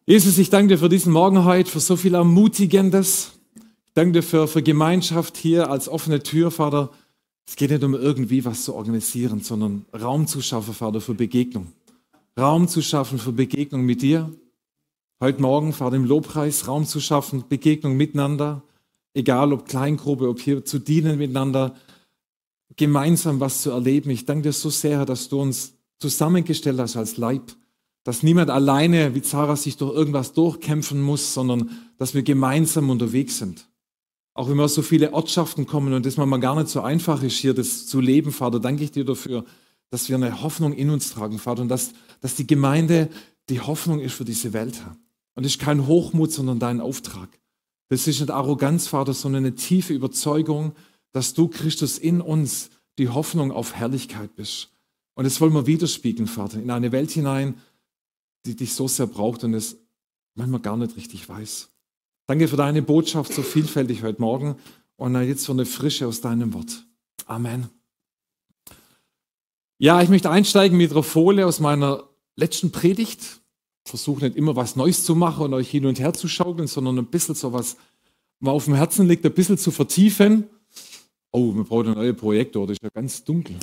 Jesus, ich danke dir für diesen Morgen heute, für so viel Ermutigendes. Ich danke dir für Gemeinschaft hier als offene Tür, Vater. Es geht nicht um irgendwie was zu organisieren, sondern Raum zu schaffen, Vater, für Begegnung. Raum zu schaffen für Begegnung mit dir. Heute Morgen, Vater, im Lobpreis, Raum zu schaffen, Begegnung miteinander. Egal ob Kleingruppe, ob hier zu dienen miteinander, gemeinsam was zu erleben. Ich danke dir so sehr, dass du uns zusammengestellt hast als Leib. Dass niemand alleine, wie Zara, sich durch irgendwas durchkämpfen muss, sondern dass wir gemeinsam unterwegs sind. Auch wenn wir aus so viele Ortschaften kommen und das manchmal gar nicht so einfach ist, hier das zu leben, Vater, danke ich dir dafür, dass wir eine Hoffnung in uns tragen, Vater, und dass die Gemeinde die Hoffnung ist für diese Welt, Herr. Und das ist kein Hochmut, sondern dein Auftrag. Das ist nicht Arroganz, Vater, sondern eine tiefe Überzeugung, dass du, Christus, in uns die Hoffnung auf Herrlichkeit bist. Und das wollen wir widerspiegeln, Vater, in eine Welt hinein, die dich so sehr braucht und es manchmal gar nicht richtig weiß. Danke für deine Botschaft, so vielfältig heute Morgen und jetzt für eine Frische aus deinem Wort. Amen. Ja, ich möchte einsteigen mit einer Folie aus meiner letzten Predigt. Ich versuche nicht immer was Neues zu machen und euch hin und her zu schaukeln, sondern ein bisschen so was auf dem Herzen liegt, ein bisschen zu vertiefen. Oh, wir brauchen einen neuen Projektor, das ist ja ganz dunkel.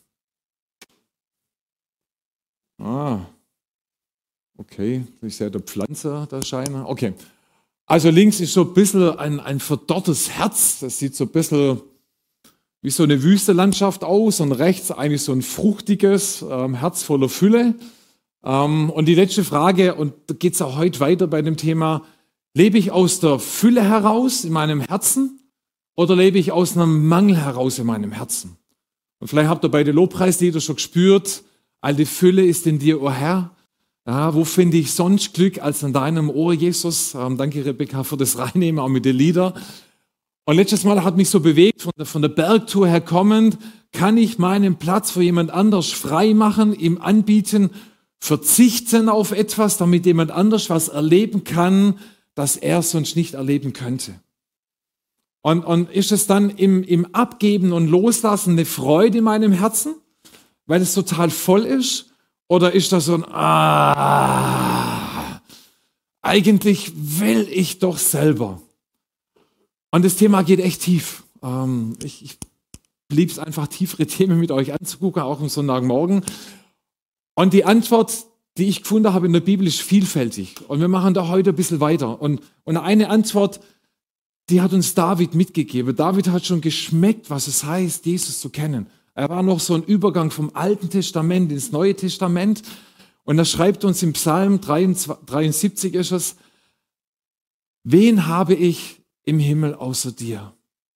Okay, ich sehe der Pflanze da scheinen. Okay, also links ist so ein bisschen ein verdorrtes Herz. Das sieht so ein bisschen wie so eine Wüstelandschaft aus. Und rechts eigentlich so ein fruchtiges Herz voller Fülle. Und die letzte Frage, und da geht es auch heute weiter bei dem Thema, lebe ich aus der Fülle heraus in meinem Herzen oder lebe ich aus einem Mangel heraus in meinem Herzen? Und vielleicht habt ihr bei den Lobpreisliedern schon gespürt, all die Fülle ist in dir, o Herr. Ja, wo finde ich sonst Glück als an deinem Ohr, Jesus? Danke, Rebecca, für das Reinnehmen, auch mit den Liedern. Und letztes Mal hat mich so bewegt, von der Bergtour her kommend, kann ich meinen Platz für jemand anders frei machen, ihm anbieten, verzichten auf etwas, damit jemand anders was erleben kann, das er sonst nicht erleben könnte. Und ist es dann im Abgeben und Loslassen eine Freude in meinem Herzen, weil es total voll ist? Oder ist das so eigentlich will ich doch selber. Und das Thema geht echt tief. Ich liebe es einfach, tiefere Themen mit euch anzugucken, auch am Sonntagmorgen. Und die Antwort, die ich gefunden habe in der Bibel, ist vielfältig. Und wir machen da heute ein bisschen weiter. Und eine Antwort, die hat uns David mitgegeben. David hat schon geschmeckt, was es heißt, Jesus zu kennen. Er war noch so ein Übergang vom Alten Testament ins Neue Testament. Und er schreibt uns im Psalm 73 ist es, wen habe ich im Himmel außer dir?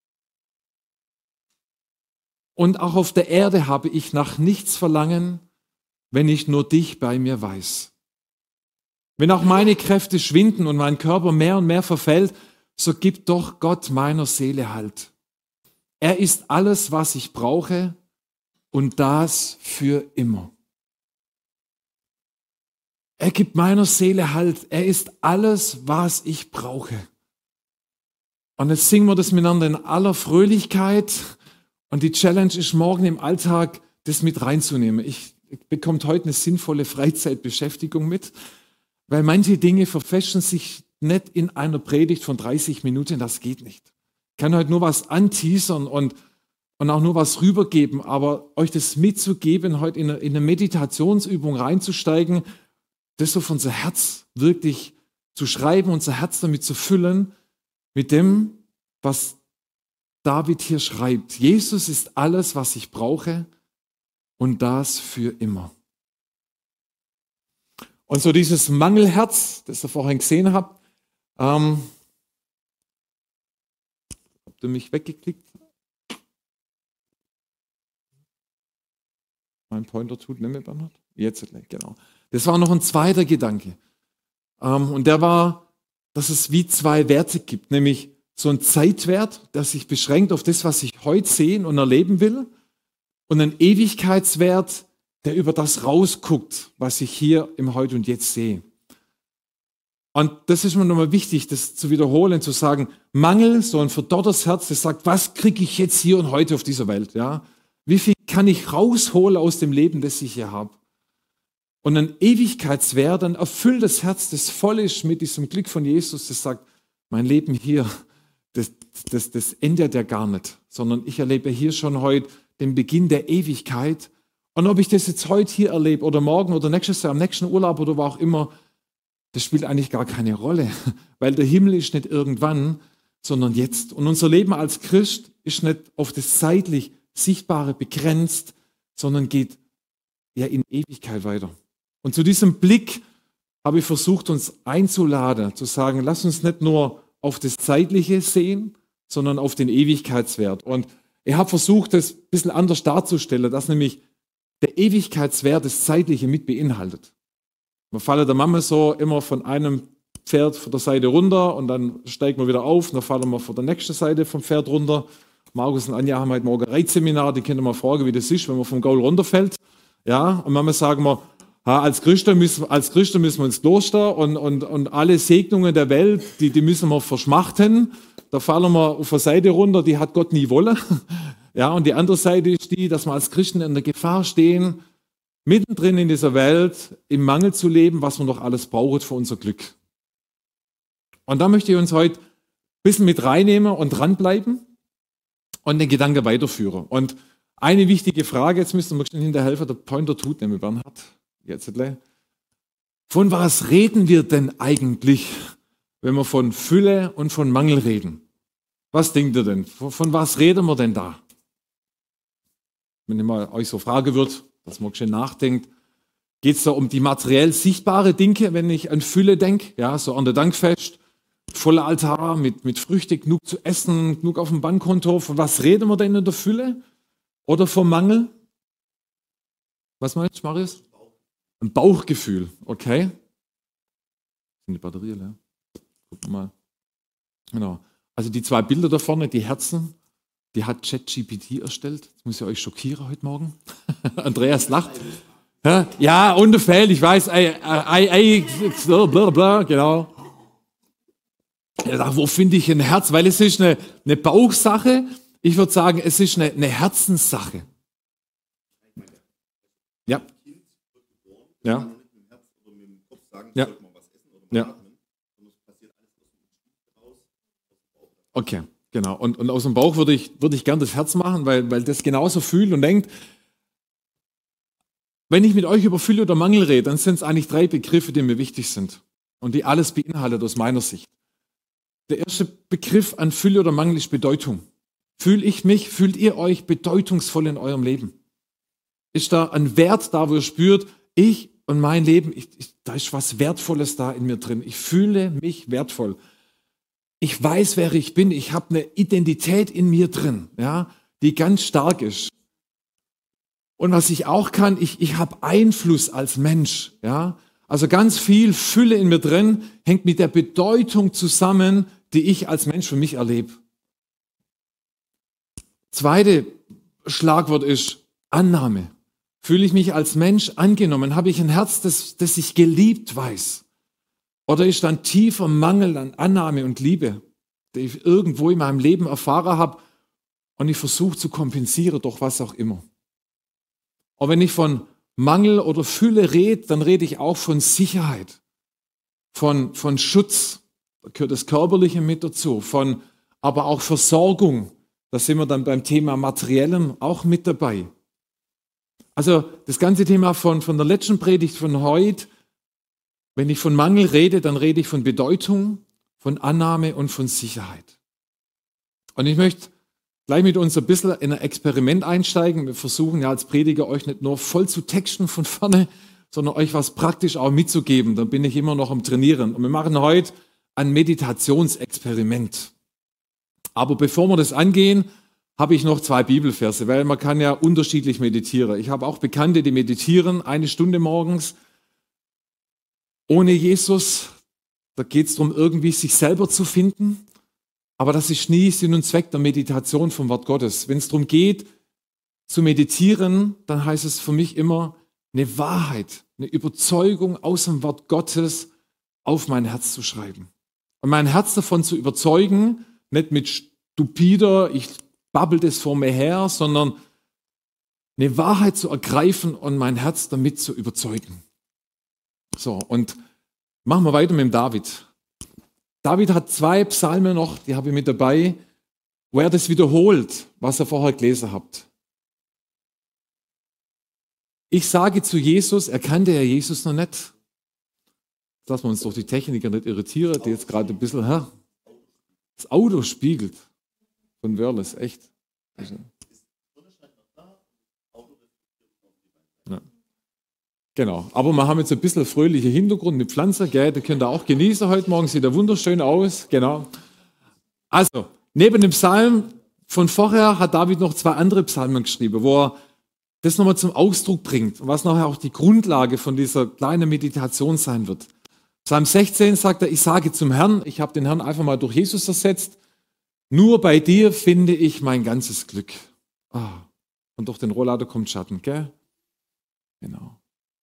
Und auch auf der Erde habe ich nach nichts verlangen, wenn ich nur dich bei mir weiß. Wenn auch meine Kräfte schwinden und mein Körper mehr und mehr verfällt, so gibt doch Gott meiner Seele Halt. Er ist alles, was ich brauche, und das für immer. Er gibt meiner Seele Halt. Er ist alles, was ich brauche. Und jetzt singen wir das miteinander in aller Fröhlichkeit. Und die Challenge ist morgen im Alltag, das mit reinzunehmen. Ich bekomme heute eine sinnvolle Freizeitbeschäftigung mit, weil manche Dinge verfesten sich nicht in einer Predigt von 30 Minuten. Das geht nicht. Ich kann heute nur was anteasern und auch nur was rübergeben, aber euch das mitzugeben, heute in eine Meditationsübung reinzusteigen, das auf unser Herz wirklich zu schreiben, unser Herz damit zu füllen, mit dem, was David hier schreibt. Jesus ist alles, was ich brauche, und das für immer. Und so dieses Mangelherz, das ihr vorhin gesehen habt, habt ihr mich weggeklickt? Mein Pointer tut nicht mehr, Bernhard? Jetzt nicht, genau. Das war noch ein zweiter Gedanke. Und der war, dass es wie zwei Werte gibt, nämlich so ein Zeitwert, der sich beschränkt auf das, was ich heute sehen und erleben will, und ein Ewigkeitswert, der über das rausguckt, was ich hier im Heute und Jetzt sehe. Und das ist mir nochmal wichtig, das zu wiederholen, zu sagen, Mangel, so ein verdorrtes Herz, das sagt, was kriege ich jetzt hier und heute auf dieser Welt? Ja? Wie viel kann ich rausholen aus dem Leben, das ich hier habe? und ein Ewigkeitswert, ein erfülltes Herz, das voll ist mit diesem Glück von Jesus, das sagt, mein Leben hier, das endet ja gar nicht, sondern ich erlebe hier schon heute den Beginn der Ewigkeit. Und ob ich das jetzt heute hier erlebe oder morgen oder nächstes Jahr, am nächsten Urlaub oder wo auch immer, das spielt eigentlich gar keine Rolle, weil der Himmel ist nicht irgendwann, sondern jetzt. Und unser Leben als Christ ist nicht auf das zeitlich Sichtbare begrenzt, sondern geht ja in Ewigkeit weiter. Und zu diesem Blick habe ich versucht, uns einzuladen, zu sagen, lass uns nicht nur auf das Zeitliche sehen, sondern auf den Ewigkeitswert. Und ich habe versucht, das ein bisschen anders darzustellen, dass nämlich der Ewigkeitswert das Zeitliche mit beinhaltet. Man fällt der Mama so immer von einem Pferd von der Seite runter und dann steigt man wieder auf und dann fallen wir von der nächsten Seite vom Pferd runter. Markus und Anja haben heute Morgen ein Reitseminar, die können mal fragen, wie das ist, wenn man vom Gaul runterfällt. Ja, und manchmal sagen wir, als Christen müssen wir ins Kloster und alle Segnungen der Welt, die müssen wir verschmachten. Da fallen wir auf eine Seite runter, die hat Gott nie wollen. Ja, und die andere Seite ist die, dass wir als Christen in der Gefahr stehen, mittendrin in dieser Welt im Mangel zu leben, was wir noch alles brauchen für unser Glück. Und da möchte ich uns heute ein bisschen mit reinnehmen und dranbleiben und den Gedanken weiterführen. Und eine wichtige Frage, jetzt müssen wir schnell hinterhelfen, der Pointer tut nämlich Bernhard. Jetzt gleich. Von was reden wir denn eigentlich, wenn wir von Fülle und von Mangel reden? Was denkt ihr denn? Von was reden wir denn da? Wenn ich mal euch so fragen würde, dass man schön nachdenkt, geht es da um die materiell sichtbare Dinge, wenn ich an Fülle denke? Ja, so an der Dankfest, voller Altar, mit Früchte, genug zu essen, genug auf dem Bankkonto. Von was reden wir denn in der Fülle? Oder vom Mangel? Was meinst du, Marius? Ein Bauchgefühl, okay? Sind die Batterie leer? Gucken wir mal. Genau. Also die zwei Bilder da vorne, die Herzen, die hat ChatGPT erstellt. Das muss ich euch schockieren heute Morgen. Andreas lacht. Ja, ungefähr, ich weiß. Blablabla, genau. Ja, wo finde ich ein Herz? Weil es ist eine Bauchsache. Ich würde sagen, es ist eine Herzenssache. Ja. Ja. Ja. Ja. Okay, genau. Und aus dem Bauch würde ich gern das Herz machen, weil das genauso fühlt und denkt. Wenn ich mit euch über Fülle oder Mangel rede, dann sind es eigentlich 3 Begriffe, die mir wichtig sind und die alles beinhaltet aus meiner Sicht. Der erste Begriff an Fülle oder Mangel ist Bedeutung. Fühlt ihr euch bedeutungsvoll in eurem Leben? Ist da ein Wert da, wo ihr spürt, ich und mein Leben, da ist was Wertvolles da in mir drin. Ich fühle mich wertvoll. Ich weiß, wer ich bin. Ich habe eine Identität in mir drin, ja, die ganz stark ist. Und was ich auch kann, ich habe Einfluss als Mensch. Ja? Also ganz viel Fülle in mir drin hängt mit der Bedeutung zusammen, die ich als Mensch für mich erlebe. Zweite Schlagwort ist Annahme. Fühle ich mich als Mensch angenommen? Habe ich ein Herz, das sich geliebt weiß? Oder ist da ein tiefer Mangel an Annahme und Liebe, den ich irgendwo in meinem Leben erfahren habe und ich versuche zu kompensieren durch was auch immer? Und wenn ich von Mangel oder Fülle rede, dann rede ich auch von Sicherheit, von Schutz, da gehört das Körperliche mit dazu, aber auch Versorgung, da sind wir dann beim Thema Materiellem auch mit dabei. Also das ganze Thema von der letzten Predigt von heute, wenn ich von Mangel rede, dann rede ich von Bedeutung, von Annahme und von Sicherheit. Und ich möchte gleich mit uns ein bisschen in ein Experiment einsteigen. Wir versuchen ja als Prediger euch nicht nur voll zu texten von vorne, sondern euch was praktisch auch mitzugeben. Da bin ich immer noch am Trainieren. Und wir machen heute ein Meditationsexperiment. Aber bevor wir das angehen, habe ich noch 2 Bibelverse, weil man kann ja unterschiedlich meditieren. Ich habe auch Bekannte, die meditieren 1 Stunde morgens ohne Jesus. Da geht es darum, irgendwie sich selber zu finden. Aber das ist nie Sinn und Zweck der Meditation vom Wort Gottes. Wenn es darum geht, zu meditieren, dann heißt es für mich immer, eine Wahrheit, eine Überzeugung aus dem Wort Gottes auf mein Herz zu schreiben. Und mein Herz davon zu überzeugen, nicht mit stupider, ich babbel das vor mir her, sondern eine Wahrheit zu ergreifen und mein Herz damit zu überzeugen. So, und machen wir weiter mit dem David. David hat 2 Psalmen noch, die habe ich mit dabei, wo er das wiederholt, was ihr vorher gelesen habt. Ich sage zu Jesus, er kannte ja Jesus noch nicht. Lassen wir uns durch die Techniker nicht irritieren, die jetzt gerade ein bisschen, das Auto spiegelt von Wörles, echt. Ja. Genau, aber wir haben jetzt ein bisschen fröhlichen Hintergrund mit Pflanzen, gell? Die könnt ihr auch genießen heute Morgen, sieht ja wunderschön aus, genau. Also, neben dem Psalm von vorher hat David noch 2 andere Psalmen geschrieben, wo er das nochmal zum Ausdruck bringt und was nachher auch die Grundlage von dieser kleinen Meditation sein wird. Psalm 16 sagt er, ich sage zum Herrn, ich habe den Herrn einfach mal durch Jesus ersetzt, nur bei dir finde ich mein ganzes Glück. Und durch den Rollader kommt Schatten, gell? Genau.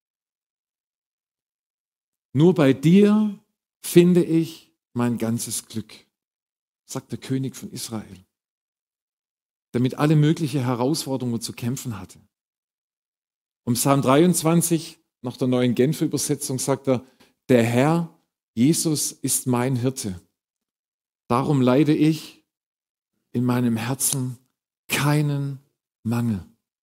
Nur bei dir finde ich mein ganzes Glück, sagt der König von Israel, der mit alle möglichen Herausforderungen zu kämpfen hatte. Und Psalm 23, nach der neuen Genfer Übersetzung, sagt er, der Herr, Jesus, ist mein Hirte. Darum leide ich in meinem Herzen keinen Mangel.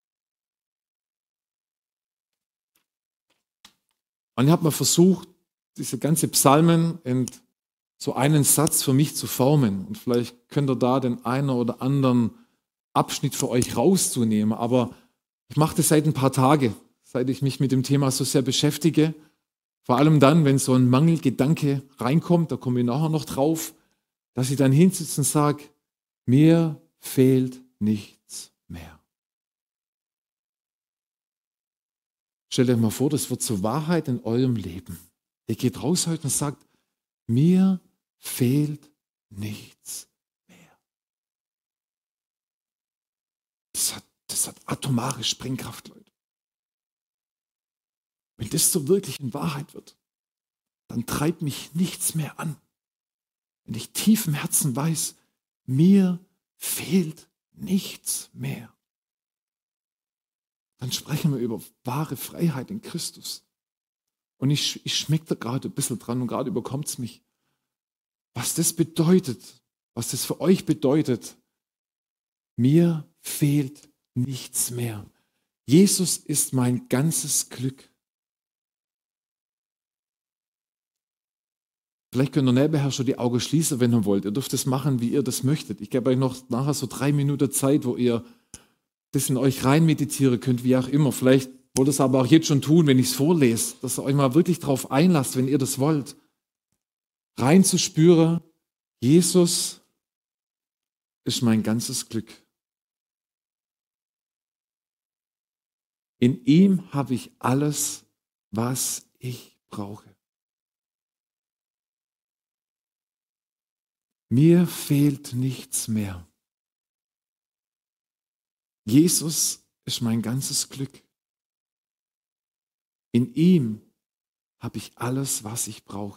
Und ich habe mal versucht, diese ganze Psalmen in so einen Satz für mich zu formen. Und vielleicht könnt ihr da den einen oder anderen Abschnitt für euch rauszunehmen. Aber ich mache das seit ein paar Tagen, seit ich mich mit dem Thema so sehr beschäftige. Vor allem dann, wenn so ein Mangelgedanke reinkommt, da komme ich nachher noch drauf, dass ich dann hinsitze und sage, mir fehlt nichts mehr. Stellt euch mal vor, das wird zur Wahrheit in eurem Leben. Ihr geht raus heute und sagt, mir fehlt nichts mehr. Das hat atomare Sprengkraft, Leute. Wenn das zur wirklichen Wahrheit wird, dann treibt mich nichts mehr an. Wenn ich tief im Herzen weiß, mir fehlt nichts mehr, dann sprechen wir über wahre Freiheit in Christus. Und ich schmecke da gerade ein bisschen dran und gerade überkommt es mich. Was das bedeutet, was das für euch bedeutet, mir fehlt nichts mehr. Jesus ist mein ganzes Glück. Vielleicht könnt ihr nebenher schon die Augen schließen, wenn ihr wollt. Ihr dürft es machen, wie ihr das möchtet. Ich gebe euch noch nachher so 3 Minuten Zeit, wo ihr das in euch rein meditieren könnt, wie auch immer. Vielleicht wollt ihr es aber auch jetzt schon tun, wenn ich es vorlese, dass ihr euch mal wirklich darauf einlasst, wenn ihr das wollt. Reinzuspüren, Jesus ist mein ganzes Glück. In ihm habe ich alles, was ich brauche. Mir fehlt nichts mehr. Jesus ist mein ganzes Glück. In ihm habe ich alles, was ich brauche.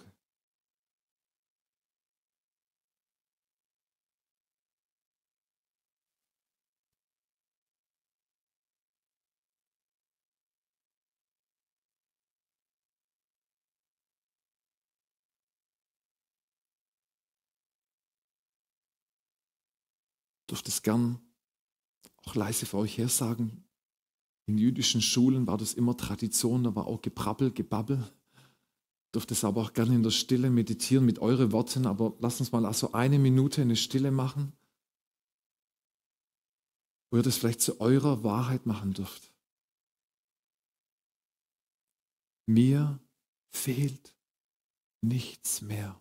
Ich dürfte es gern auch leise für euch her sagen. In jüdischen Schulen war das immer Tradition, da war auch Gebrabbel, Gebabbel. Ich dürfte es aber auch gerne in der Stille meditieren mit euren Worten, aber lasst uns mal also 1 Minute eine Stille machen, wo ihr das vielleicht zu eurer Wahrheit machen dürft. Mir fehlt nichts mehr.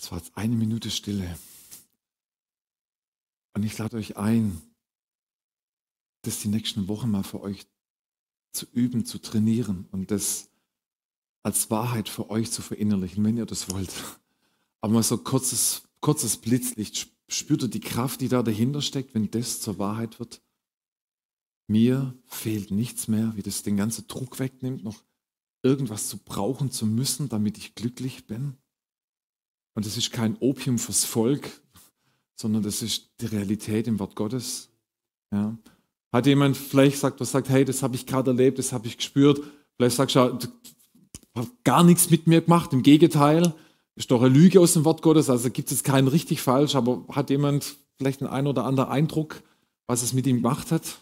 Es war jetzt 1 Minute Stille. Und ich lade euch ein, das die nächsten Wochen mal für euch zu üben, zu trainieren und das als Wahrheit für euch zu verinnerlichen, wenn ihr das wollt. Aber mal so kurzes Blitzlicht. Spürt ihr die Kraft, die da dahinter steckt, wenn das zur Wahrheit wird? Mir fehlt nichts mehr, wie das den ganzen Druck wegnimmt, noch irgendwas zu brauchen zu müssen, damit ich glücklich bin. Und das ist kein Opium fürs Volk, sondern das ist die Realität im Wort Gottes. Ja. Hat jemand vielleicht sagt, hey, das habe ich gerade erlebt, das habe ich gespürt. Vielleicht sagst du, du hast gar nichts mit mir gemacht, im Gegenteil. Ist doch eine Lüge aus dem Wort Gottes, also gibt es keinen richtig falsch, aber hat jemand vielleicht einen oder anderen Eindruck, was es mit ihm gemacht hat?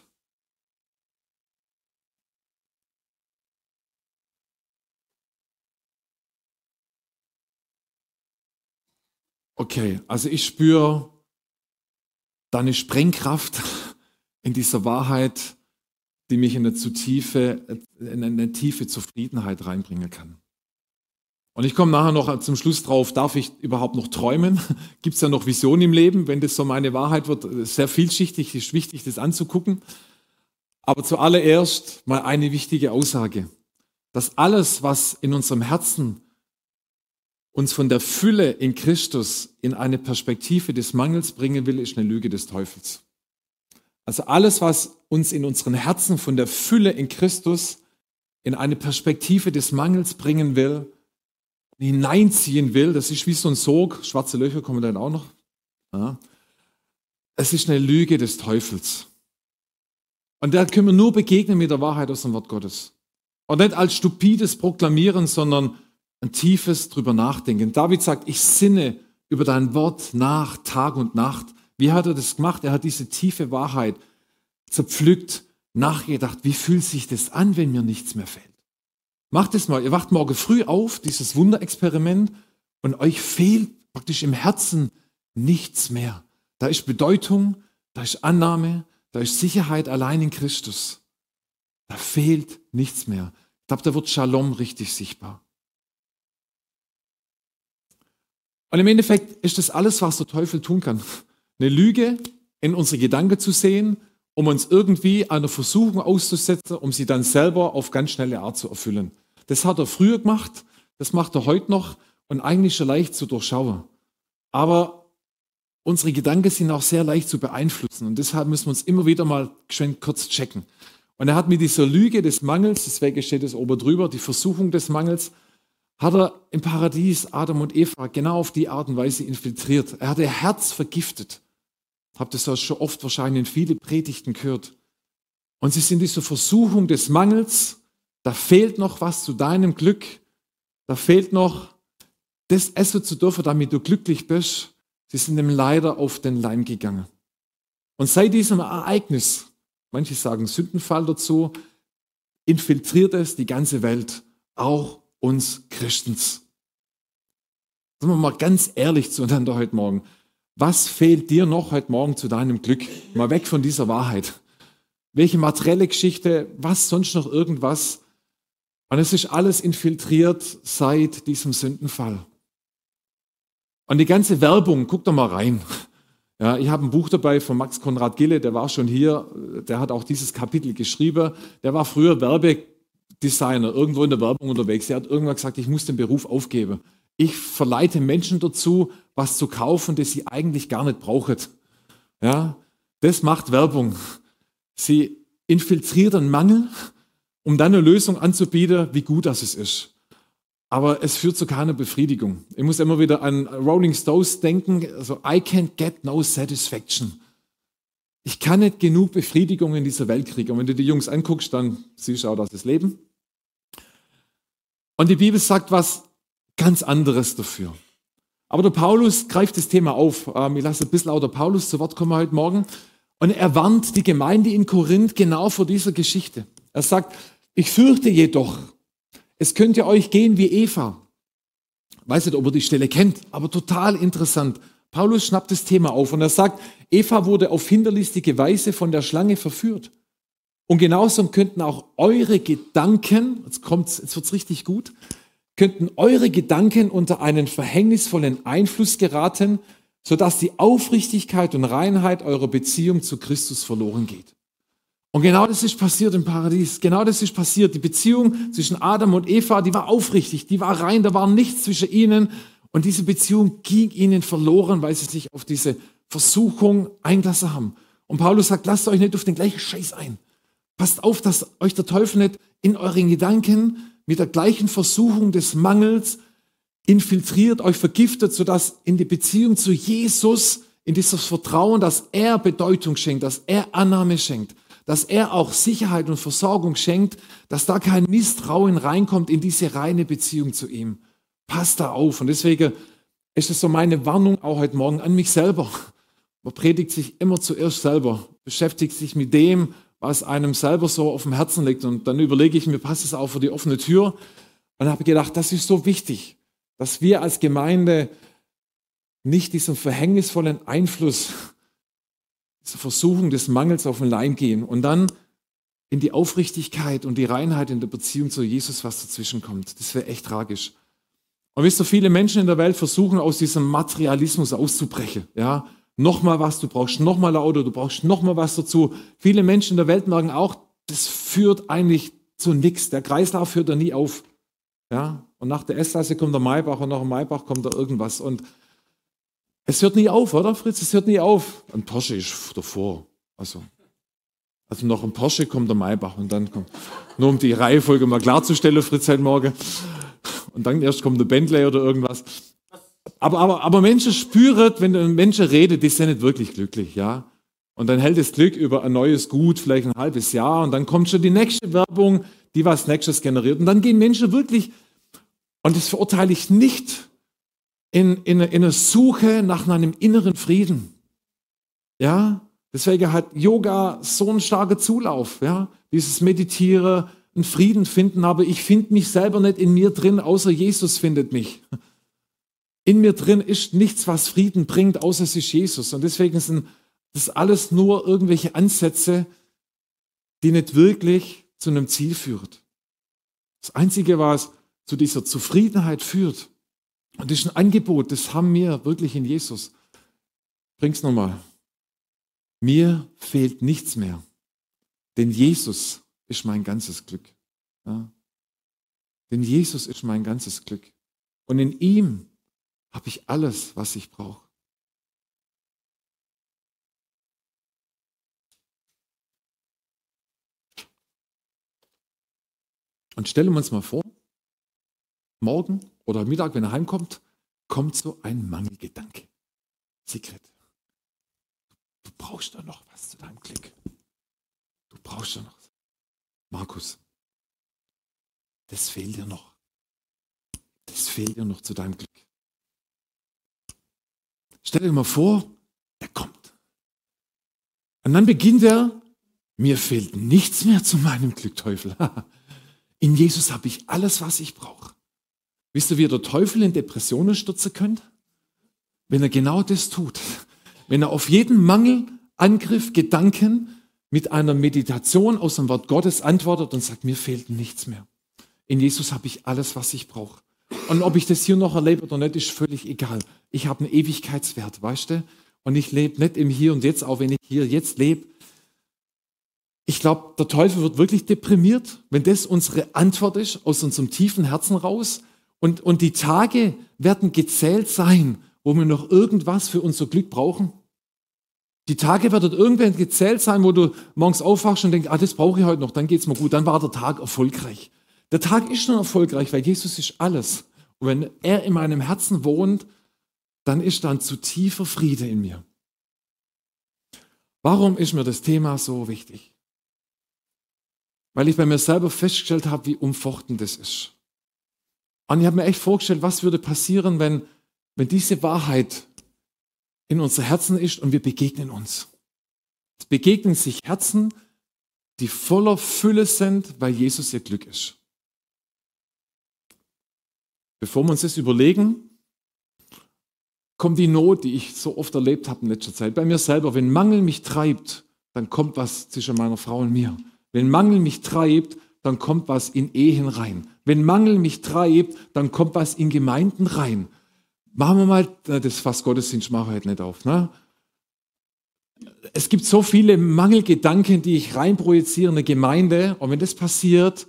Okay, also ich spüre da eine Sprengkraft in dieser Wahrheit, die mich in eine tiefe Zufriedenheit reinbringen kann. Und ich komme nachher noch zum Schluss drauf, darf ich überhaupt noch träumen? Gibt es ja noch Visionen im Leben? Wenn das so meine Wahrheit wird, sehr vielschichtig, ist wichtig, das anzugucken. Aber zuallererst mal eine wichtige Aussage, dass alles, was in unserem Herzen uns von der Fülle in Christus in eine Perspektive des Mangels bringen will, ist eine Lüge des Teufels. Also alles, was uns in unseren Herzen von der Fülle in Christus in eine Perspektive des Mangels bringen will, hineinziehen will, das ist wie so ein Sog, schwarze Löcher kommen dann auch noch. Ja. Es ist eine Lüge des Teufels. Und der können wir nur begegnen mit der Wahrheit aus dem Wort Gottes. Und nicht als stupides Proklamieren, sondern ein tiefes drüber nachdenken. David sagt, ich sinne über dein Wort nach, Tag und Nacht. Wie hat er das gemacht? Er hat diese tiefe Wahrheit zerpflückt, nachgedacht. Wie fühlt sich das an, wenn mir nichts mehr fällt? Macht es mal. Ihr wacht morgen früh auf, dieses Wunderexperiment, und euch fehlt praktisch im Herzen nichts mehr. Da ist Bedeutung, da ist Annahme, da ist Sicherheit allein in Christus. Da fehlt nichts mehr. Ich glaube, da wird Shalom richtig sichtbar. Und im Endeffekt ist das alles, was der Teufel tun kann. Eine Lüge in unsere Gedanken zu sehen, um uns irgendwie einer Versuchung auszusetzen, um sie dann selber auf ganz schnelle Art zu erfüllen. Das hat er früher gemacht, das macht er heute noch und eigentlich schon leicht zu durchschauen. Aber unsere Gedanken sind auch sehr leicht zu beeinflussen und deshalb müssen wir uns immer wieder mal kurz checken. Und er hat mit dieser Lüge des Mangels, deswegen steht es oben drüber, die Versuchung des Mangels, hat er im Paradies Adam und Eva genau auf die Art und Weise infiltriert. Er hat ihr Herz vergiftet. Habt ihr das schon oft wahrscheinlich in viele Predigten gehört. Und sie sind diese Versuchung des Mangels, da fehlt noch was zu deinem Glück, da fehlt noch das essen zu dürfen, damit du glücklich bist. Sie sind ihm leider auf den Leim gegangen. Und seit diesem Ereignis, manche sagen Sündenfall dazu, infiltriert es die ganze Welt, auch uns Christens. Sagen wir mal ganz ehrlich zueinander heute Morgen. Was fehlt dir noch heute Morgen zu deinem Glück? Mal weg von dieser Wahrheit. Welche materielle Geschichte, was sonst noch irgendwas? Und es ist alles infiltriert seit diesem Sündenfall. Und die ganze Werbung, guck doch mal rein. Ja, ich habe ein Buch dabei von Max Konrad Gille, der war schon hier, der hat auch dieses Kapitel geschrieben. Der war früher Werbedesigner, irgendwo in der Werbung unterwegs. Er hat irgendwann gesagt, ich muss den Beruf aufgeben. Ich verleite Menschen dazu, was zu kaufen, das sie eigentlich gar nicht brauchen. Ja, das macht Werbung. Sie infiltriert einen Mangel, um dann eine Lösung anzubieten, wie gut das ist. Aber es führt zu keiner Befriedigung. Ich muss immer wieder an Rolling Stones denken, also I can't get no satisfaction. Ich kann nicht genug Befriedigung in dieser Welt kriegen. Und wenn du die Jungs anguckst, dann siehst du auch, das ist Leben. Und die Bibel sagt was ganz anderes dafür. Aber der Paulus greift das Thema auf. Ich lasse ein bisschen auch der Paulus zu Wort kommen heute Morgen. Und er warnt die Gemeinde in Korinth genau vor dieser Geschichte. Er sagt, ich fürchte jedoch, es könnte euch gehen wie Eva. Ich weiß nicht, ob ihr die Stelle kennt, aber total interessant. Paulus schnappt das Thema auf und er sagt, Eva wurde auf hinterlistige Weise von der Schlange verführt. Und genauso könnten auch eure Gedanken, jetzt wird's richtig gut, könnten eure Gedanken unter einen verhängnisvollen Einfluss geraten, sodass die Aufrichtigkeit und Reinheit eurer Beziehung zu Christus verloren geht. Und genau das ist passiert im Paradies. Genau das ist passiert. Die Beziehung zwischen Adam und Eva, die war aufrichtig, die war rein, da war nichts zwischen ihnen. Und diese Beziehung ging ihnen verloren, weil sie sich auf diese Versuchung eingelassen haben. Und Paulus sagt, lasst euch nicht auf den gleichen Scheiß ein. Passt auf, dass euch der Teufel nicht in euren Gedanken mit der gleichen Versuchung des Mangels infiltriert, euch vergiftet, sodass in die Beziehung zu Jesus, in dieses Vertrauen, dass er Bedeutung schenkt, dass er Annahme schenkt, dass er auch Sicherheit und Versorgung schenkt, dass da kein Misstrauen reinkommt in diese reine Beziehung zu ihm. Passt da auf. Und deswegen ist es so meine Warnung auch heute Morgen an mich selber. Man predigt sich immer zuerst selber, beschäftigt sich mit dem, was einem selber so auf dem Herzen liegt. Und dann überlege ich mir, passt es auch für die offene Tür? Und habe gedacht, das ist so wichtig, dass wir als Gemeinde nicht diesem verhängnisvollen Einfluss, dieser Versuchung des Mangels auf den Leim gehen und dann in die Aufrichtigkeit und die Reinheit in der Beziehung zu Jesus, was dazwischen kommt. Das wäre echt tragisch. Und wisst ihr, viele Menschen in der Welt versuchen, aus diesem Materialismus auszubrechen. Ja, nochmal was, du brauchst nochmal ein Auto, du brauchst nochmal was dazu. Viele Menschen in der Welt merken auch, das führt eigentlich zu nichts. Der Kreislauf hört da nie auf. Ja, und nach der S-Klasse kommt der Maybach und nach dem Maybach kommt da irgendwas. Und es hört nie auf, oder Fritz? Es hört nie auf. Ein Porsche ist davor. Also nach dem Porsche kommt der Maybach und dann kommt, nur um die Reihenfolge mal klarzustellen, Fritz, heute Morgen. Und dann erst kommt der Bentley oder irgendwas. Aber Menschen spüren, wenn ein Mensch redet, die sind nicht wirklich glücklich, ja. Und dann hält das Glück über ein neues Gut vielleicht ein halbes Jahr und dann kommt schon die nächste Werbung, die was Nächstes generiert. Und dann gehen Menschen wirklich, und das verurteile ich nicht, in eine Suche nach einem inneren Frieden. Ja, deswegen hat Yoga so einen starken Zulauf, ja. Dieses Meditieren, einen Frieden finden, aber ich finde mich selber nicht in mir drin, außer Jesus findet mich. In mir drin ist nichts, was Frieden bringt, außer es ist Jesus. Und deswegen sind das alles nur irgendwelche Ansätze, die nicht wirklich zu einem Ziel führt. Das Einzige, was zu dieser Zufriedenheit führt, und das ist ein Angebot, das haben wir wirklich in Jesus. Bring's nochmal. Mir fehlt nichts mehr, denn Jesus ist mein ganzes Glück. Ja? Denn Jesus ist mein ganzes Glück. Und in ihm habe ich alles, was ich brauche. Und stellen wir uns mal vor, morgen oder Mittag, wenn er heimkommt, kommt so ein Mangelgedanke. Sigrid, du brauchst doch noch was zu deinem Glück. Du brauchst doch noch. Markus, das fehlt dir noch. Das fehlt dir noch zu deinem Glück. Stell dir mal vor, er kommt. Und dann beginnt er, mir fehlt nichts mehr zu meinem Glück, Teufel. In Jesus habe ich alles, was ich brauche. Wisst ihr, wie der Teufel in Depressionen stürzen könnte? Wenn er genau das tut. Wenn er auf jeden Mangelangriff, Gedanken mit einer Meditation aus dem Wort Gottes antwortet und sagt, mir fehlt nichts mehr. In Jesus habe ich alles, was ich brauche. Und ob ich das hier noch erlebe oder nicht, ist völlig egal. Ich habe einen Ewigkeitswert, weißt du? Und ich lebe nicht im Hier und Jetzt, auch wenn ich hier jetzt lebe. Ich glaube, der Teufel wird wirklich deprimiert, wenn das unsere Antwort ist, aus unserem tiefen Herzen raus. Und die Tage werden gezählt sein, wo wir noch irgendwas für unser Glück brauchen. Die Tage werden irgendwann gezählt sein, wo du morgens aufwachst und denkst, das brauche ich heute noch, dann geht es mir gut, dann war der Tag erfolgreich. Der Tag ist schon erfolgreich, weil Jesus ist alles. Und wenn er in meinem Herzen wohnt, dann ist da ein zu tiefer Friede in mir. Warum ist mir das Thema so wichtig? Weil ich bei mir selber festgestellt habe, wie umfochten das ist. Und ich habe mir echt vorgestellt, was würde passieren, wenn diese Wahrheit in unser Herzen ist und wir begegnen uns. Es begegnen sich Herzen, die voller Fülle sind, weil Jesus ihr Glück ist. Bevor wir uns das überlegen, kommt die Not, die ich so oft erlebt habe in letzter Zeit. Bei mir selber, wenn Mangel mich treibt, dann kommt was zwischen meiner Frau und mir. Wenn Mangel mich treibt, dann kommt was in Ehen rein. Wenn Mangel mich treibt, dann kommt was in Gemeinden rein. Machen wir mal, das Fass Gottesdienst mache ich heute nicht auf. Ne? Es gibt so viele Mangelgedanken, die ich reinprojiziere in eine Gemeinde. Und wenn das passiert,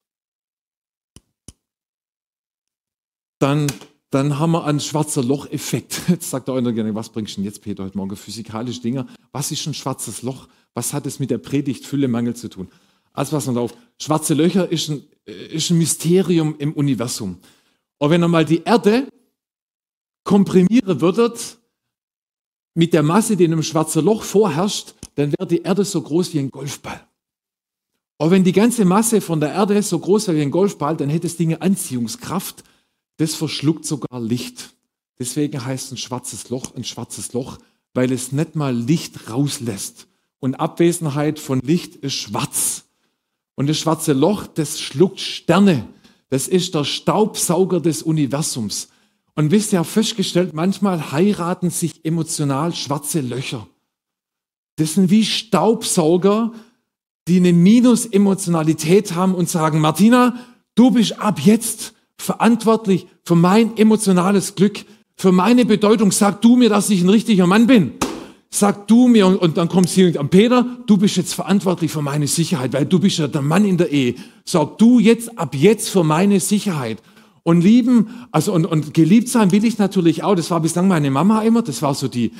dann haben wir einen schwarzer Loch-Effekt. Jetzt sagt der eine gerne, was bringst du denn jetzt, Peter, heute Morgen? Physikalische Dinge. Was ist ein schwarzes Loch? Was hat es mit der Predigt Fülle Mangel zu tun? Also was man drauf. Schwarze Löcher ist ein Mysterium im Universum. Und wenn einmal die Erde komprimieren würde, mit der Masse, die in einem schwarzen Loch vorherrscht, dann wäre die Erde so groß wie ein Golfball. Und wenn die ganze Masse von der Erde so groß wäre wie ein Golfball, dann hätte das Ding eine Anziehungskraft. Das verschluckt sogar Licht. Deswegen heißt ein schwarzes Loch, weil es nicht mal Licht rauslässt. Und Abwesenheit von Licht ist schwarz. Und das schwarze Loch, das schluckt Sterne. Das ist der Staubsauger des Universums. Und wisst ihr, festgestellt, manchmal heiraten sich emotional schwarze Löcher. Das sind wie Staubsauger, die eine Minus-Emotionalität haben und sagen, Martina, du bist ab jetzt verantwortlich für mein emotionales Glück, für meine Bedeutung. Sag du mir, dass ich ein richtiger Mann bin. Sag du mir, und dann kommt sie an Peter, du bist jetzt verantwortlich für meine Sicherheit, weil du bist ja der Mann in der Ehe. Sag du jetzt, ab jetzt für meine Sicherheit. Und lieben, also und geliebt sein will ich natürlich auch. Das war bislang meine Mama immer. Das war so die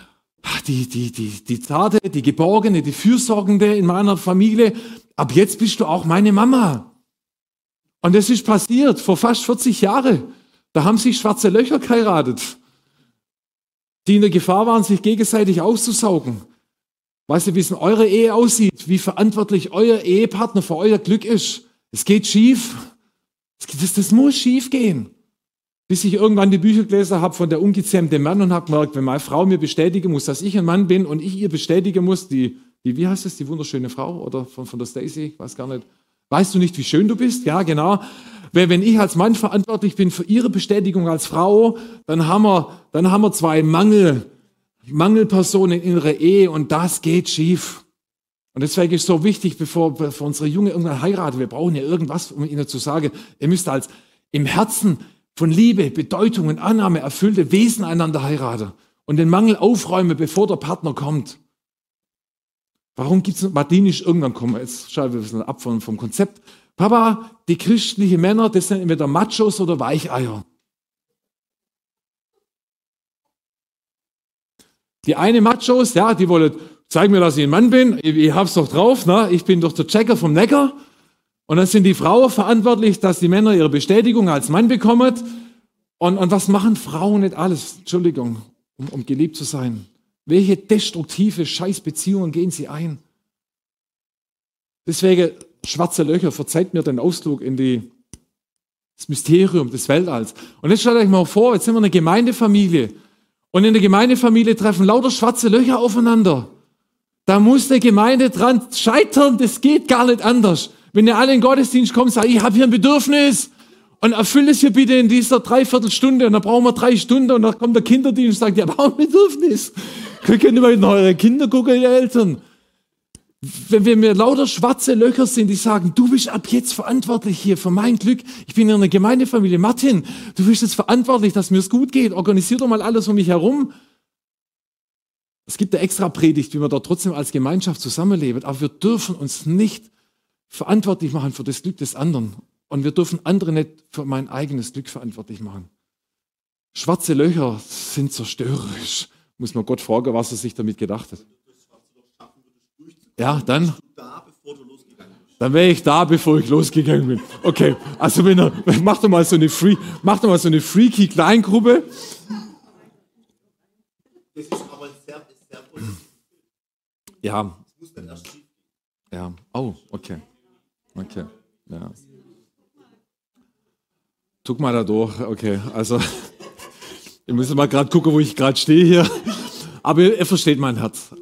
Zarte, die Geborgene, die Fürsorgende in meiner Familie. Ab jetzt bist du auch meine Mama. Und das ist passiert vor fast 40 Jahren. Da haben sich schwarze Löcher geheiratet, die in der Gefahr waren, sich gegenseitig auszusaugen. Weißt du, wie es in eurer Ehe aussieht? Wie verantwortlich euer Ehepartner für euer Glück ist? Es geht schief. Das muss schief gehen. Bis ich irgendwann die Bücher gelesen habe von der ungezähmte Mann und habe gemerkt, wenn meine Frau mir bestätigen muss, dass ich ein Mann bin und ich ihr bestätigen muss, wie heißt es, die wunderschöne Frau oder von der Stacy, weiß gar nicht. Weißt du nicht, wie schön du bist? Ja, genau. Wenn ich als Mann verantwortlich bin für ihre Bestätigung als Frau, dann haben wir zwei Mangelpersonen in ihrer Ehe und das geht schief. Und deswegen ist es so wichtig, bevor unsere Junge irgendwann heiraten, wir brauchen ja irgendwas, um ihnen zu sagen, ihr müsst als im Herzen von Liebe, Bedeutung und Annahme erfüllte Wesen einander heiraten und den Mangel aufräumen, bevor der Partner kommt. Warum gibt es Martin nicht irgendwann kommen? Jetzt schauen wir ein bisschen ab vom Konzept. Papa, die christlichen Männer, das sind entweder Machos oder Weicheier. Die eine Machos, ja, die wollen, zeig mir, dass ich ein Mann bin, ich hab's doch drauf, ne? Ich bin doch der Checker vom Neckar. Und dann sind die Frauen verantwortlich, dass die Männer ihre Bestätigung als Mann bekommen. Und was machen Frauen nicht alles, Entschuldigung, um geliebt zu sein? Welche destruktive Scheißbeziehungen gehen sie ein? Deswegen, schwarze Löcher, verzeiht mir den Ausflug in das Mysterium des Weltalls. Und jetzt stellt euch mal vor, jetzt sind wir eine Gemeindefamilie. Und in der Gemeindefamilie treffen lauter schwarze Löcher aufeinander. Da muss der Gemeinde dran scheitern, das geht gar nicht anders. Wenn ihr alle in den Gottesdienst kommt, sagt, ich habe hier ein Bedürfnis und erfülle es hier bitte in dieser Dreiviertelstunde und dann brauchen wir 3 Stunden und dann kommt der Kinderdienst und sagt, ja, wir haben ein Bedürfnis. Könnt ihr mal in eure Kinder gucken, ihr Eltern. Wenn wir lauter schwarze Löcher sind, die sagen, du bist ab jetzt verantwortlich hier für mein Glück. Ich bin in einer Gemeindefamilie. Martin, du bist jetzt verantwortlich, dass mir es gut geht. Organisier doch mal alles um mich herum. Es gibt eine extra Predigt, wie wir da trotzdem als Gemeinschaft zusammenleben. Aber wir dürfen uns nicht verantwortlich machen für das Glück des anderen. Und wir dürfen andere nicht für mein eigenes Glück verantwortlich machen. Schwarze Löcher sind zerstörerisch. Muss man Gott fragen, was er sich damit gedacht hat. Ja, dann wäre ich da, bevor ich losgegangen bin. Okay, also mach doch mal so eine freaky Kleingruppe. Das ist aber sehr positiv. Ja. Ja. Oh, okay. Okay. Ja. Guck mal da durch. Okay, also ich muss mal gerade gucken, wo ich gerade stehe hier. Aber ihr versteht mein Herz.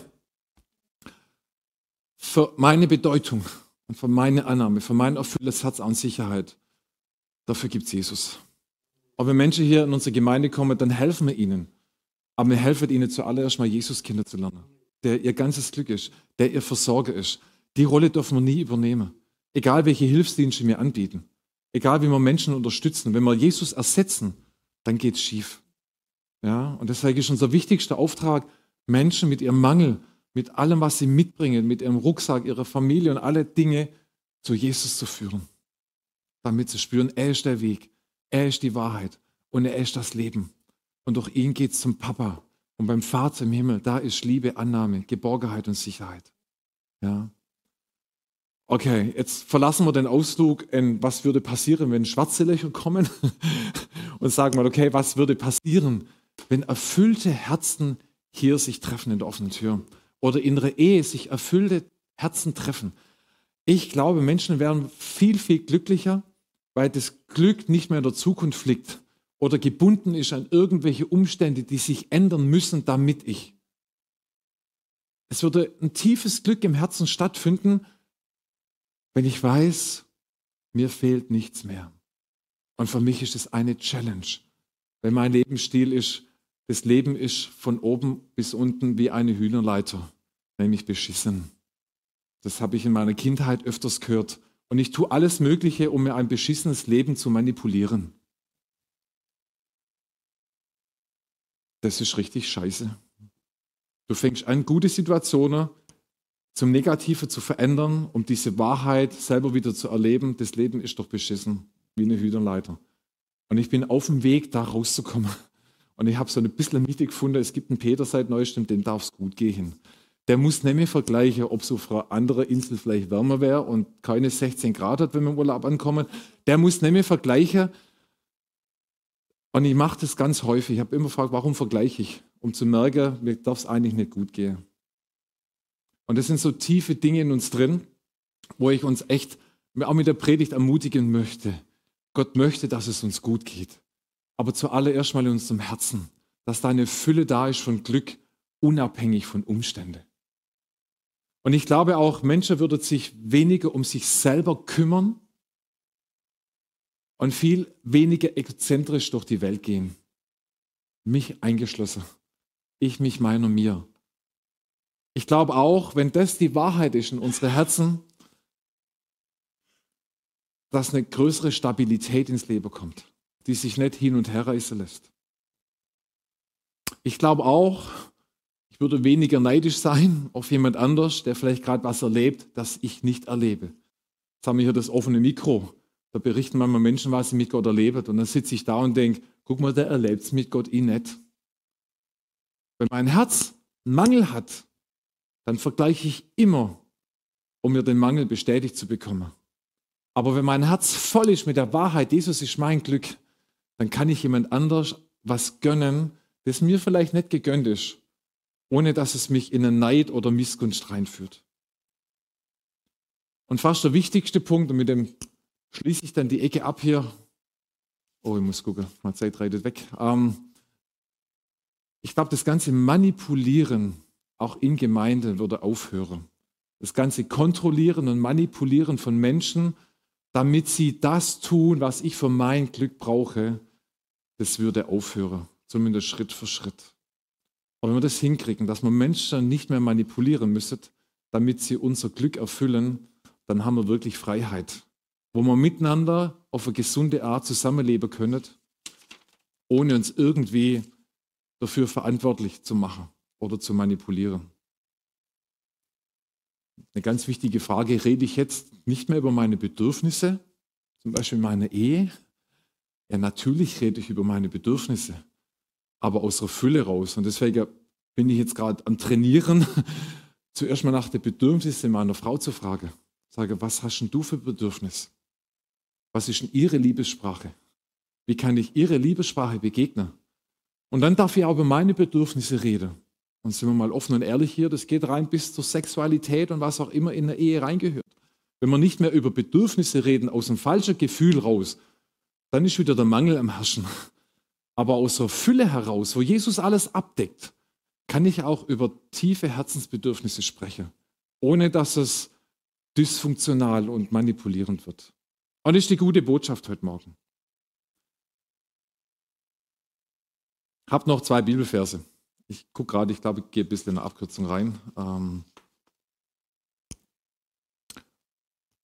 Für meine Bedeutung und für meine Annahme, für mein erfülltes Herz an Sicherheit, dafür gibt es Jesus. Und wenn Menschen hier in unsere Gemeinde kommen, dann helfen wir ihnen. Aber wir helfen ihnen zuallererst mal, Jesus Kinder zu lernen, der ihr ganzes Glück ist, der ihr Versorger ist. Die Rolle dürfen wir nie übernehmen. Egal welche Hilfsdienste wir anbieten, egal wie wir Menschen unterstützen, wenn wir Jesus ersetzen, dann geht es schief. Ja? Und deswegen ist unser wichtigster Auftrag, Menschen mit ihrem Mangel, mit allem, was sie mitbringen, mit ihrem Rucksack, ihrer Familie und alle Dinge zu Jesus zu führen. Damit sie spüren, er ist der Weg, er ist die Wahrheit und er ist das Leben. Und durch ihn geht es zum Papa. Und beim Vater im Himmel, da ist Liebe, Annahme, Geborgenheit und Sicherheit. Ja. Okay, jetzt verlassen wir den Ausflug in, was würde passieren, wenn schwarze Löcher kommen und sagen mal, okay, was würde passieren, wenn erfüllte Herzen hier sich treffen in der offenen Tür oder in der Ehe sich erfüllte Herzen treffen. Ich glaube, Menschen wären viel, viel glücklicher, weil das Glück nicht mehr in der Zukunft liegt oder gebunden ist an irgendwelche Umstände, die sich ändern müssen, damit ich. Es würde ein tiefes Glück im Herzen stattfinden, wenn ich weiß, mir fehlt nichts mehr. Und für mich ist es eine Challenge, wenn mein Lebensstil ist, das Leben ist von oben bis unten wie eine Hühnerleiter, nämlich beschissen. Das habe ich in meiner Kindheit öfters gehört. Und ich tue alles Mögliche, um mir ein beschissenes Leben zu manipulieren. Das ist richtig scheiße. Du fängst an, gute Situationen zum Negativen zu verändern, um diese Wahrheit selber wieder zu erleben. Das Leben ist doch beschissen, wie eine Hühnerleiter. Und ich bin auf dem Weg, da rauszukommen. Und ich habe so ein bisschen Miete gefunden, es gibt einen Peter seit Neuestem, dem darf es gut gehen. Der muss nicht mehr vergleichen, ob so auf einer anderen Insel vielleicht wärmer wäre und keine 16 Grad hat, wenn wir im Urlaub ankommen. Der muss nicht mehr vergleichen. Und ich mache das ganz häufig. Ich habe immer gefragt, warum vergleiche ich? Um zu merken, mir darf es eigentlich nicht gut gehen. Und das sind so tiefe Dinge in uns drin, wo ich uns echt auch mit der Predigt ermutigen möchte. Gott möchte, dass es uns gut geht. Aber zuallererst mal in unserem Herzen, dass da eine Fülle da ist von Glück, unabhängig von Umständen. Und ich glaube auch, Menschen würden sich weniger um sich selber kümmern und viel weniger egozentrisch durch die Welt gehen. Mich eingeschlossen. Ich, mich, meiner, mir. Ich glaube auch, wenn das die Wahrheit ist in unseren Herzen, dass eine größere Stabilität ins Leben kommt, die sich nicht hin und her reißen lässt. Ich glaube auch, ich würde weniger neidisch sein auf jemand anders, der vielleicht gerade was erlebt, das ich nicht erlebe. Jetzt haben wir hier das offene Mikro. Da berichten manchmal Menschen, was sie mit Gott erleben. Und dann sitze ich da und denke, guck mal, der erlebt es mit Gott nicht. Wenn mein Herz einen Mangel hat, dann vergleiche ich immer, um mir den Mangel bestätigt zu bekommen. Aber wenn mein Herz voll ist mit der Wahrheit, Jesus ist mein Glück, dann kann ich jemand anders was gönnen, das mir vielleicht nicht gegönnt ist, ohne dass es mich in einen Neid oder Missgunst reinführt. Und fast der wichtigste Punkt, und mit dem schließe ich dann die Ecke ab hier. Oh, ich muss gucken, meine Zeit reitet weg. Ich glaube, das ganze Manipulieren, auch in Gemeinden, würde aufhören. Das ganze Kontrollieren und Manipulieren von Menschen, damit sie das tun, was ich für mein Glück brauche, das würde aufhören. Zumindest Schritt für Schritt. Aber wenn wir das hinkriegen, dass wir Menschen nicht mehr manipulieren müssen, damit sie unser Glück erfüllen, dann haben wir wirklich Freiheit. Wo wir miteinander auf eine gesunde Art zusammenleben können, ohne uns irgendwie dafür verantwortlich zu machen oder zu manipulieren. Eine ganz wichtige Frage, rede ich jetzt nicht mehr über meine Bedürfnisse, zum Beispiel in meiner Ehe? Ja, natürlich rede ich über meine Bedürfnisse, aber aus der Fülle raus. Und deswegen bin ich jetzt gerade am Trainieren, zuerst mal nach den Bedürfnissen meiner Frau zu fragen. Sage, was hast denn du für Bedürfnis? Was ist denn ihre Liebessprache? Wie kann ich ihre Liebessprache begegnen? Und dann darf ich auch über meine Bedürfnisse reden. Und sind wir mal offen und ehrlich hier, das geht rein bis zur Sexualität und was auch immer in der Ehe reingehört. Wenn wir nicht mehr über Bedürfnisse reden, aus einem falschen Gefühl raus, dann ist wieder der Mangel am Herrschen. Aber aus der Fülle heraus, wo Jesus alles abdeckt, kann ich auch über tiefe Herzensbedürfnisse sprechen, ohne dass es dysfunktional und manipulierend wird. Und das ist die gute Botschaft heute Morgen. Ich habe noch 2 Bibelverse. Ich gucke gerade, ich glaube, ich gehe ein bisschen in eine Abkürzung rein.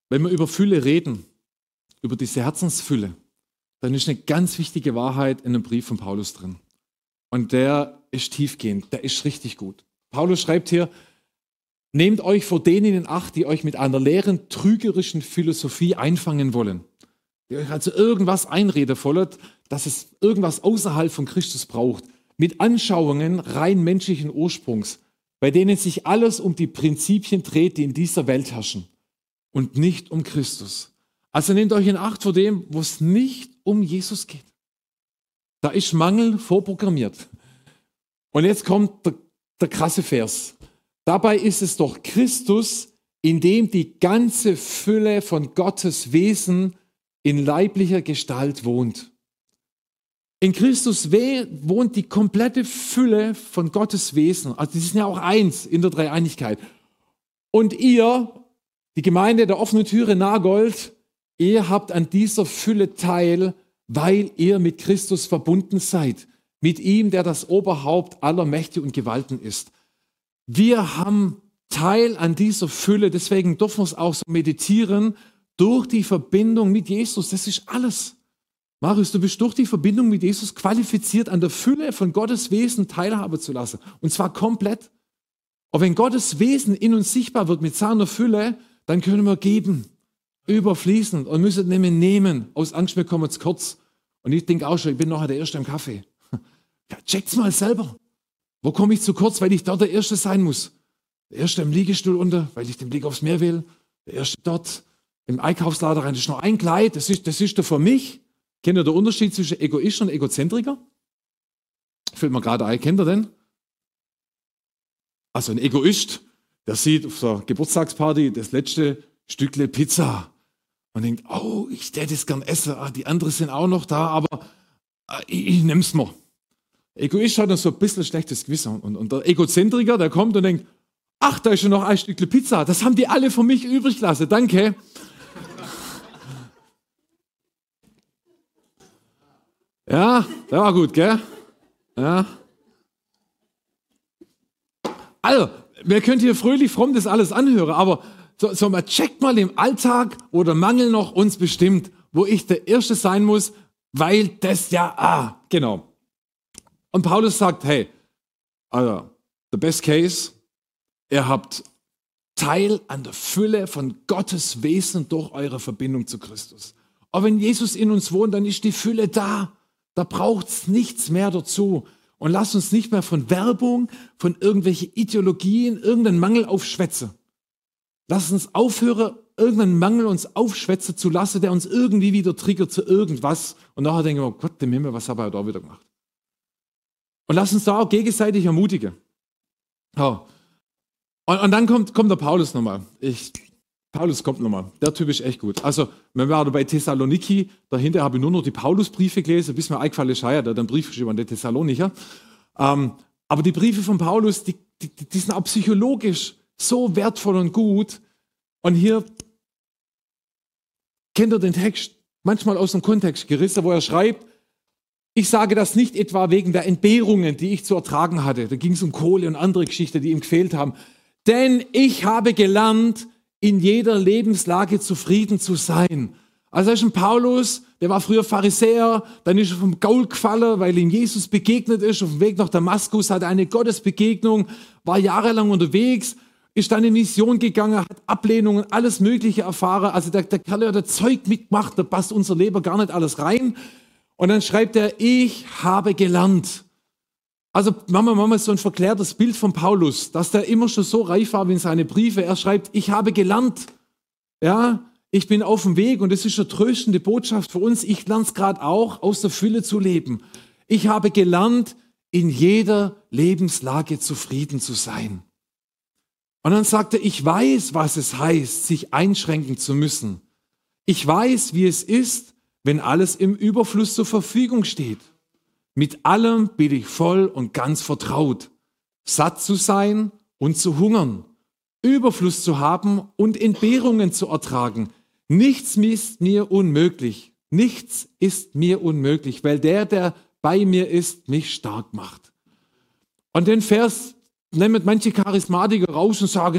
Wenn wir über Fülle reden, über diese Herzensfülle, dann ist eine ganz wichtige Wahrheit in einem Brief von Paulus drin. Und der ist tiefgehend, der ist richtig gut. Paulus schreibt hier, nehmt euch vor denen in Acht, die euch mit einer leeren, trügerischen Philosophie einfangen wollen. Die euch also irgendwas einreden wollen, dass es irgendwas außerhalb von Christus braucht. Mit Anschauungen rein menschlichen Ursprungs, bei denen sich alles um die Prinzipien dreht, die in dieser Welt herrschen. Und nicht um Christus. Also nehmt euch in Acht vor dem, wo es nicht um Jesus geht. Da ist Mangel vorprogrammiert. Und jetzt kommt der krasse Vers. Dabei ist es doch Christus, in dem die ganze Fülle von Gottes Wesen in leiblicher Gestalt wohnt. In Christus wohnt die komplette Fülle von Gottes Wesen. Also die sind ja auch eins in der Dreieinigkeit. Und ihr, die Gemeinde der offenen Türe Nagold, ihr habt an dieser Fülle teil, weil ihr mit Christus verbunden seid. Mit ihm, der das Oberhaupt aller Mächte und Gewalten ist. Wir haben Teil an dieser Fülle, deswegen dürfen wir es auch so meditieren, durch die Verbindung mit Jesus. Das ist alles. Marius, du bist durch die Verbindung mit Jesus qualifiziert, an der Fülle von Gottes Wesen teilhaben zu lassen. Und zwar komplett. Und wenn Gottes Wesen in uns sichtbar wird mit seiner Fülle, dann können wir geben, überfließend und müssen nämlich nehmen. Aus Angst, wir kommen zu kurz. Und ich denke auch schon, ich bin nachher der Erste im Kaffee. Ja, checkt's mal selber. Wo komme ich zu kurz, weil ich dort der Erste sein muss? Der Erste im Liegestuhl unter, weil ich den Blick aufs Meer will. Der Erste dort im Einkaufslader rein. Das ist noch ein Kleid, das ist der für mich. Kennt ihr den Unterschied zwischen Egoist und Egozentriker? Fällt mir gerade ein, kennt ihr den? Also ein Egoist, der sieht auf der Geburtstagsparty das letzte Stückle Pizza und denkt, oh, ich hätte es gern essen, die anderen sind auch noch da, aber ich nehm's mal. Egoist hat dann so ein bisschen schlechtes Gewissen. Und der Egozentriker, der kommt und denkt, ach, da ist schon noch ein Stückle Pizza, das haben die alle für mich übrig gelassen, danke. Ja, der war gut, gell? Ja. Also, wir können hier fröhlich fromm das alles anhören, aber so man checkt mal im Alltag, wo der Mangel noch uns bestimmt, wo ich der Erste sein muss, weil das ja, genau. Und Paulus sagt, hey, also, the best case, ihr habt Teil an der Fülle von Gottes Wesen durch eure Verbindung zu Christus. Aber wenn Jesus in uns wohnt, dann ist die Fülle da. Da braucht es nichts mehr dazu. Und lasst uns nicht mehr von Werbung, von irgendwelchen Ideologien, irgendeinen Mangel aufschwätzen. Lasst uns aufhören, irgendeinen Mangel uns aufschwätzen zu lassen, der uns irgendwie wieder triggert zu irgendwas. Und nachher denken wir, oh Gott im Himmel, was habe ich da wieder gemacht? Und lasst uns da auch gegenseitig ermutigen. Ja. Und dann kommt der Paulus nochmal. Paulus kommt nochmal. Der Typ ist echt gut. Also, wir waren bei Thessaloniki, dahinter habe ich nur noch die Paulusbriefe gelesen, bis mir eingefallen ist, der hat einen Brief geschrieben an die Thessalonicher. Aber die Briefe von Paulus, die sind auch psychologisch so wertvoll und gut. Und hier kennt ihr den Text manchmal aus dem Kontext gerissen, wo er schreibt, ich sage das nicht etwa wegen der Entbehrungen, die ich zu ertragen hatte. Da ging es um Kohle und andere Geschichten, die ihm gefehlt haben. Denn ich habe gelernt, in jeder Lebenslage zufrieden zu sein. Also ist ein Paulus, der war früher Pharisäer, dann ist er vom Gaul gefallen, weil ihm Jesus begegnet ist. Auf dem Weg nach Damaskus hatte er eine Gottesbegegnung, war jahrelang unterwegs, ist dann in Mission gegangen, hat Ablehnungen, alles Mögliche erfahren. Also der Kerl hat das Zeug mitgemacht, da passt unser Leben gar nicht alles rein. Und dann schreibt er, ich habe gelernt. Also machen wir mal so ein verklärtes Bild von Paulus, dass der immer schon so reif war wie in seine Briefe. Er schreibt, ich habe gelernt. Ja, ich bin auf dem Weg und das ist eine tröstende Botschaft für uns. Ich lerne es gerade auch, aus der Fülle zu leben. Ich habe gelernt, in jeder Lebenslage zufrieden zu sein. Und dann sagt er, ich weiß, was es heißt, sich einschränken zu müssen. Ich weiß, wie es ist, wenn alles im Überfluss zur Verfügung steht. Mit allem bin ich voll und ganz vertraut, satt zu sein und zu hungern, Überfluss zu haben und Entbehrungen zu ertragen. Nichts ist mir unmöglich, nichts ist mir unmöglich, weil der bei mir ist, mich stark macht. Und den Vers nehmen manche Charismatiker raus und sagen,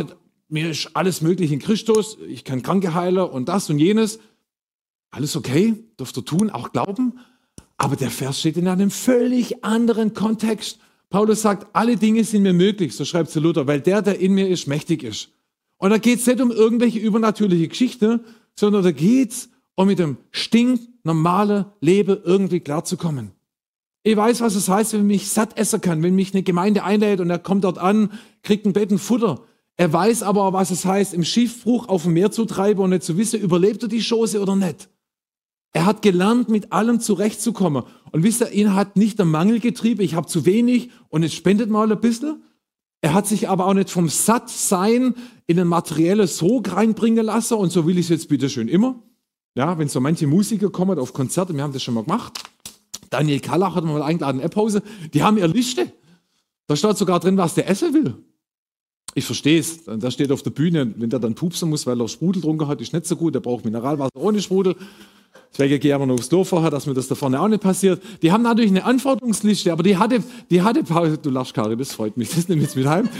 mir ist alles möglich in Christus, ich kann Kranke heilen und das und jenes. Alles okay, dürft ihr tun, auch glauben. Aber der Vers steht in einem völlig anderen Kontext. Paulus sagt, alle Dinge sind mir möglich, so schreibt zu Luther, weil der in mir ist, mächtig ist. Und da geht es nicht um irgendwelche übernatürliche Geschichte, sondern da geht es um mit dem stinknormalen Leben irgendwie klarzukommen. Ich weiß, was es heißt, wenn mich satt essen kann, wenn mich eine Gemeinde einlädt und er kommt dort an, kriegt ein Bett und Futter. Er weiß aber auch, was es heißt, im Schiffbruch auf dem Meer zu treiben und nicht zu wissen, überlebt er die Chose oder nicht. Er hat gelernt, mit allem zurechtzukommen. Und wisst ihr, ihn hat nicht der Mangel getrieben, ich habe zu wenig und jetzt spendet mal ein bisschen. Er hat sich aber auch nicht vom Sattsein in ein materielles Sog reinbringen lassen und so will ich es jetzt bitte schön immer. Ja, wenn so manche Musiker kommen auf Konzerte, wir haben das schon mal gemacht. Daniel Kallach hat mal eingeladen, Epphause, die haben ihre Liste. Da steht sogar drin, was der essen will. Ich verstehe es. Da steht auf der Bühne, wenn der dann pupsen muss, weil er Sprudel drunter hat, ist nicht so gut. Der braucht Mineralwasser ohne Sprudel. Deswegen gehe ich aber noch aufs Dorf vorher, dass mir das da vorne auch nicht passiert. Die haben natürlich eine Anforderungsliste, aber die hatte Paul, du lachst, Karin, das freut mich, das nehme ich jetzt mit heim.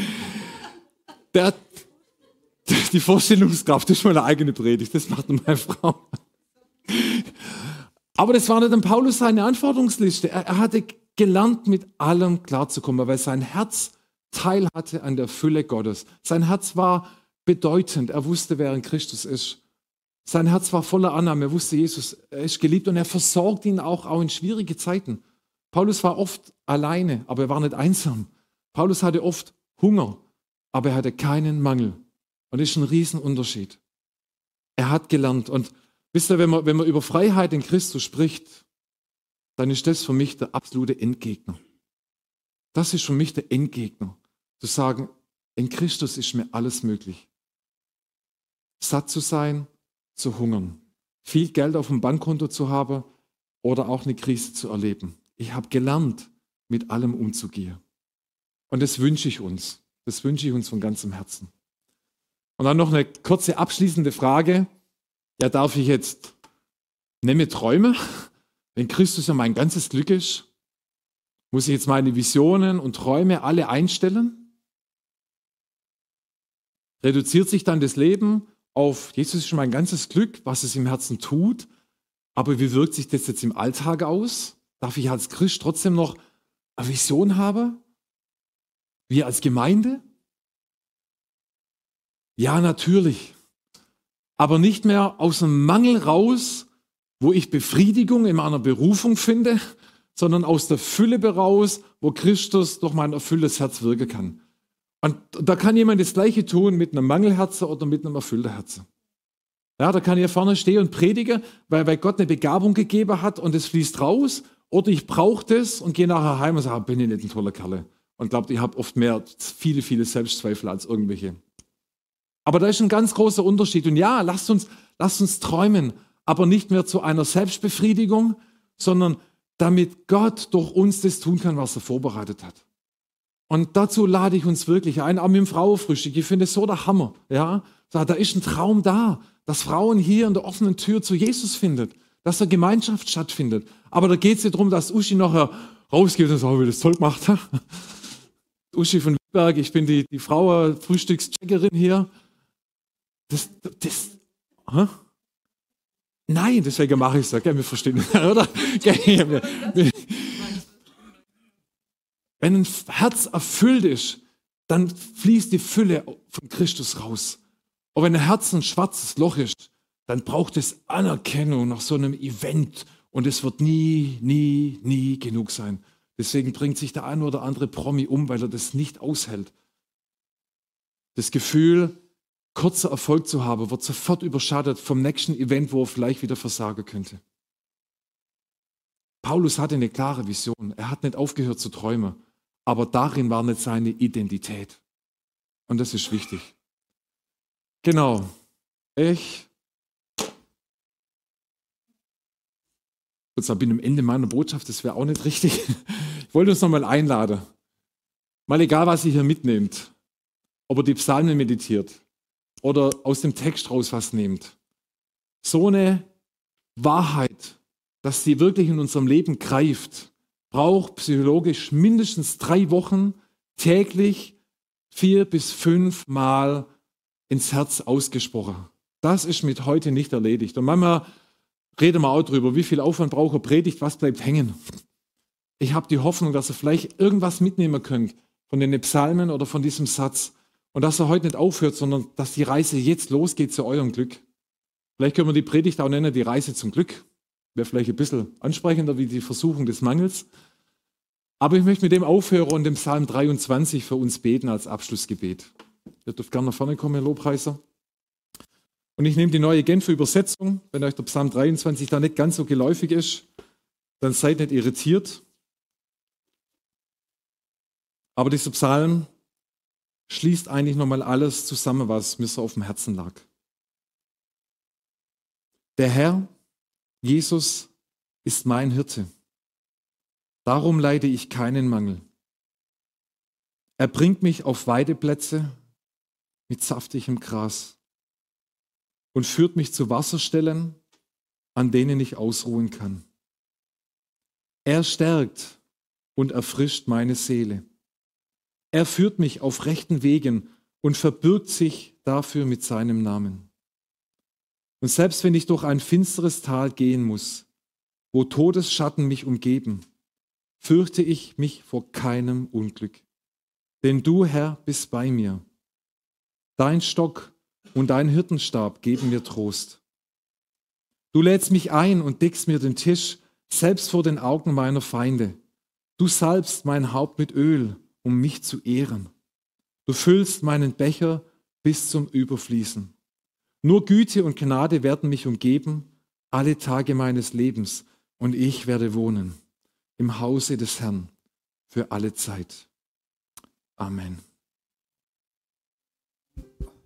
Die Vorstellungskraft, das ist meine eigene Predigt, das macht meine Frau. Aber das war nicht an Paulus seine Anforderungsliste. Er hatte gelernt, mit allem klarzukommen, weil sein Herz Teil hatte an der Fülle Gottes. Sein Herz war bedeutend. Er wusste, wer in Christus ist. Sein Herz war voller Annahme. Er wusste, Jesus ist geliebt und er versorgt ihn auch in schwierige Zeiten. Paulus war oft alleine, aber er war nicht einsam. Paulus hatte oft Hunger, aber er hatte keinen Mangel. Und das ist ein Riesenunterschied. Er hat gelernt. Und wisst ihr, wenn man über Freiheit in Christus spricht, dann ist das für mich der absolute Endgegner. Das ist für mich der Endgegner. Zu sagen, in Christus ist mir alles möglich. Satt zu sein, zu hungern, viel Geld auf dem Bankkonto zu haben oder auch eine Krise zu erleben. Ich habe gelernt, mit allem umzugehen. Und das wünsche ich uns. Das wünsche ich uns von ganzem Herzen. Und dann noch eine kurze abschließende Frage. Ja, darf ich jetzt nicht mehr träumen? Wenn Christus ja mein ganzes Glück ist, muss ich jetzt meine Visionen und Träume alle einstellen? Reduziert sich dann das Leben auf, Jesus ist schon mein ganzes Glück, was es im Herzen tut, aber wie wirkt sich das jetzt im Alltag aus? Darf ich als Christ trotzdem noch eine Vision haben? Wir als Gemeinde? Ja, natürlich. Aber nicht mehr aus einem Mangel raus, wo ich Befriedigung in meiner Berufung finde, sondern aus der Fülle heraus, wo Christus durch mein erfülltes Herz wirken kann. Und da kann jemand das Gleiche tun mit einem Mangelherzen oder mit einem erfüllten Herzen. Ja, da kann ich vorne stehen und predigen, weil Gott eine Begabung gegeben hat und es fließt raus. Oder ich brauche das und gehe nachher heim und sage, bin ich nicht ein toller Kerl. Und glaubt, ich habe oft viele, viele Selbstzweifel als irgendwelche. Aber da ist ein ganz großer Unterschied. Und ja, lasst uns träumen, aber nicht mehr zu einer Selbstbefriedigung, sondern damit Gott durch uns das tun kann, was er vorbereitet hat. Und dazu lade ich uns wirklich ein, auch mit dem Frauenfrühstück. Ich finde es so der Hammer. Ja? Da ist ein Traum da, dass Frauen hier in der offenen Tür zu Jesus findet, dass da Gemeinschaft stattfindet. Aber da geht es nicht darum, dass Uschi nachher rausgeht und sagt, wie das toll gemacht hat. Uschi von Wittenberg, ich bin die Frauenfrühstückscheckerin hier. Hä? Nein, deswegen mache ich es ja, wir verstehen, oder? Wenn ein Herz erfüllt ist, dann fließt die Fülle von Christus raus. Aber wenn ein Herz ein schwarzes Loch ist, dann braucht es Anerkennung nach so einem Event und es wird nie genug sein. Deswegen bringt sich der ein oder andere Promi um, weil er das nicht aushält. Das Gefühl, kurzer Erfolg zu haben, wird sofort überschattet vom nächsten Event, wo er vielleicht wieder versagen könnte. Paulus hatte eine klare Vision. Er hat nicht aufgehört zu träumen, aber darin war nicht seine Identität. Und das ist wichtig. Genau. Ich bin am Ende meiner Botschaft, das wäre auch nicht richtig. Ich wollte uns nochmal einladen. Mal egal, was ihr hier mitnehmt, ob ihr die Psalmen meditiert oder aus dem Text raus was nehmt. So eine Wahrheit, dass sie wirklich in unserem Leben greift, braucht psychologisch mindestens 3 Wochen täglich 4 bis 5 Mal ins Herz ausgesprochen. Das ist mit heute nicht erledigt. Und manchmal reden wir auch drüber, wie viel Aufwand braucht eine Predigt, was bleibt hängen. Ich habe die Hoffnung, dass ihr vielleicht irgendwas mitnehmen könnt von den Psalmen oder von diesem Satz und dass er heute nicht aufhört, sondern dass die Reise jetzt losgeht zu eurem Glück. Vielleicht können wir die Predigt auch nennen, die Reise zum Glück. Wäre vielleicht ein bisschen ansprechender wie die Versuchung des Mangels. Aber ich möchte mit dem aufhören und dem Psalm 23 für uns beten als Abschlussgebet. Ihr dürft gerne nach vorne kommen, Herr Lobpreiser. Und ich nehme die neue Genfer Übersetzung. Wenn euch der Psalm 23 da nicht ganz so geläufig ist, dann seid nicht irritiert. Aber dieser Psalm schließt eigentlich nochmal alles zusammen, was mir so auf dem Herzen lag. Der Herr, Jesus, ist mein Hirte. Darum leide ich keinen Mangel. Er bringt mich auf Weideplätze mit saftigem Gras und führt mich zu Wasserstellen, an denen ich ausruhen kann. Er stärkt und erfrischt meine Seele. Er führt mich auf rechten Wegen und verbirgt sich dafür mit seinem Namen. Und selbst wenn ich durch ein finsteres Tal gehen muss, wo Todesschatten mich umgeben, fürchte ich mich vor keinem Unglück. Denn du, Herr, bist bei mir. Dein Stock und dein Hirtenstab geben mir Trost. Du lädst mich ein und deckst mir den Tisch, selbst vor den Augen meiner Feinde. Du salbst mein Haupt mit Öl, um mich zu ehren. Du füllst meinen Becher bis zum Überfließen. Nur Güte und Gnade werden mich umgeben, alle Tage meines Lebens, und ich werde wohnen im Hause des Herrn für alle Zeit. Amen.